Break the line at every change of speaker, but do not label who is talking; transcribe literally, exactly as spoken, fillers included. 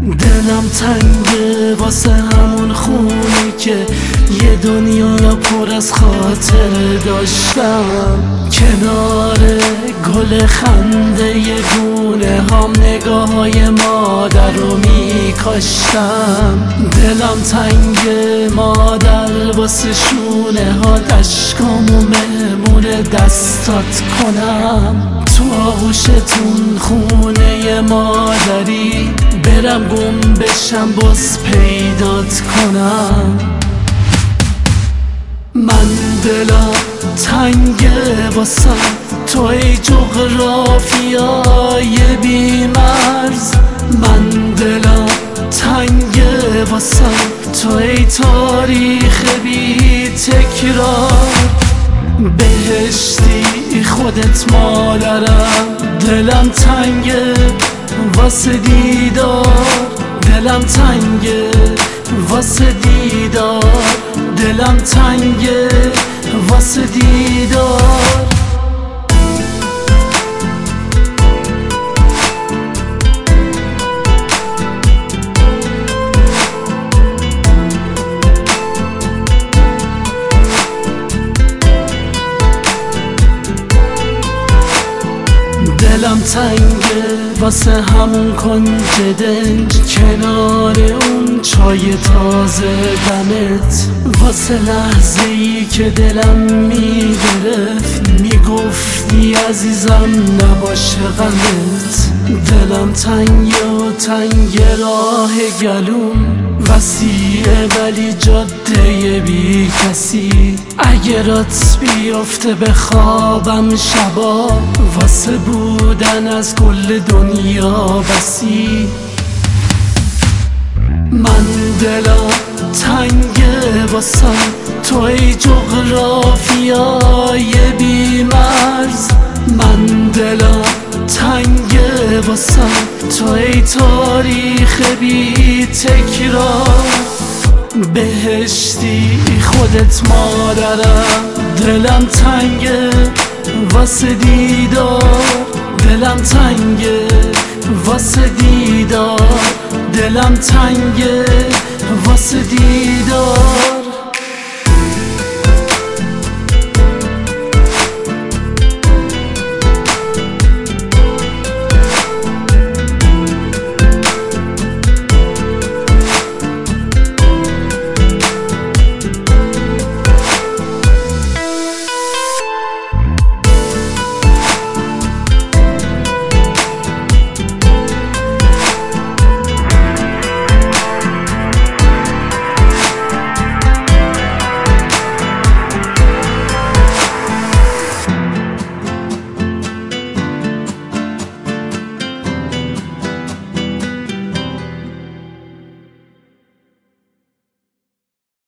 دلم تنگه واسه همون خونه که یه دنیا پر از خاطر داشتم. کنار گل خنده ی گونه هم نگاه های مادر رو میکاشتم. دلم تنگه مادر واسه شونه ها دشکامو مهمون دستات کنم. تو آغوشتون خونه مادری برم گم بشم باز پیدات کنم. من دلم تنگه واسم توی جغرافیای بی مرز. من دلم تنگه واسم توی تاریخ بی تکرار. بهشتی خودت مادرم، دلم تنگه واسه دیدار. دلم تنگه واسه دیدار. دلم تنگه واسه دیدار. دلم تنگه واسه همون کنج دنج کنار اون چای تازه دمت. واسه لحظه ای که دلم میگرفت میگفتی عزیزم نباشه غمت. دلم تنگه و تنگ راه گلوم وسیعه ولی جاده بی کسی. اگه رات بیفته به خوابم شبا واسه بودن از کل دنیا بسی. من دلم تنگه واسم توی جغرافیای بی مرز. من دلم تنگه واسم توی تاریخ بی تکرار. بهشتی خودت مادرم، دلم تنگه واسه دیدار. دلم تنگه واسه دیدار. دلم تنگه واسه دیدار.